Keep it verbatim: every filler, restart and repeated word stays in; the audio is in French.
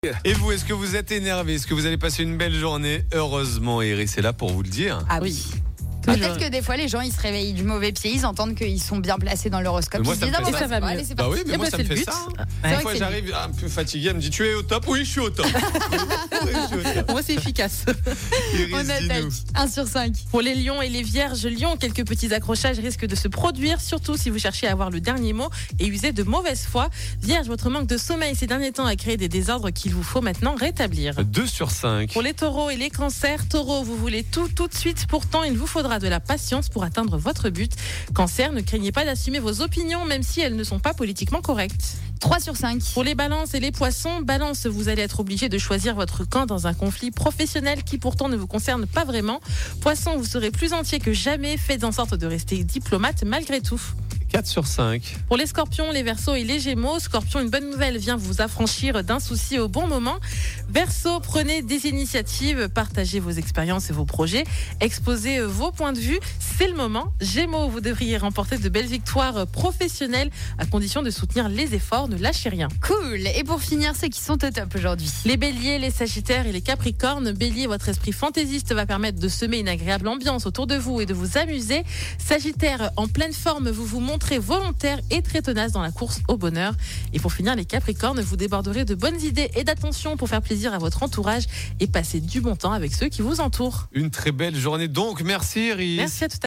Et vous, est-ce que vous êtes énervé? Est-ce que vous allez passer une belle journée? Heureusement, Iris est là pour vous le dire. Ah oui. Peut-être que des fois les gens ils se réveillent du mauvais pied, ils entendent qu'ils sont bien placés dans l'horoscope. Moi, Ils se ça disent me ah fait bon ça. bah, Ça va allez, mieux. c'est Bah parti. oui, mais Eh moi ben, ça c'est me le fait but. ça. C'est Des vrai fois que c'est j'arrive un peu fatigué, elle me dit tu es au top? Oui, je suis au top. Oui, je suis au top. Moi, c'est efficace. Iris, On attaque. dis-nous. un sur cinq. Pour les lions et les vierges lions, quelques petits accrochages risquent de se produire, surtout si vous cherchez à avoir le dernier mot et user de mauvaise foi. Vierge, votre manque de sommeil ces derniers temps a créé des désordres qu'il vous faut maintenant rétablir. deux sur cinq. Pour les taureaux et les cancers, taureaux, vous voulez tout tout de suite, pourtant il vous faudra de la patience pour atteindre votre but. Cancer, ne craignez pas d'assumer vos opinions même si elles ne sont pas politiquement correctes. trois sur cinq. Pour les balances et les poissons, balance, vous allez être obligé de choisir votre camp dans un conflit professionnel qui pourtant ne vous concerne pas vraiment. Poisson, vous serez plus entier que jamais, faites en sorte de rester diplomate malgré tout. quatre sur cinq. Pour les scorpions, les verseaux et les gémeaux, scorpion, une bonne nouvelle vient vous affranchir d'un souci au bon moment. Verseau, prenez des initiatives, partagez vos expériences et vos projets, exposez vos points de vue, c'est le moment. Gémeaux, vous devriez remporter de belles victoires professionnelles à condition de soutenir les efforts, ne lâchez rien. Cool. Et pour finir, ceux qui sont au top aujourd'hui. Les béliers, les sagittaires et les capricornes. Bélier, votre esprit fantaisiste va permettre de semer une agréable ambiance autour de vous et de vous amuser. Sagittaire, en pleine forme, vous vous montrez volontaire et très tenace dans la course au bonheur. Et pour finir, les capricornes, vous déborderez de bonnes idées et d'attention pour faire plaisir à votre entourage et passer du bon temps avec ceux qui vous entourent. Une très belle journée donc. Merci Iris. Merci à tout à l'heure.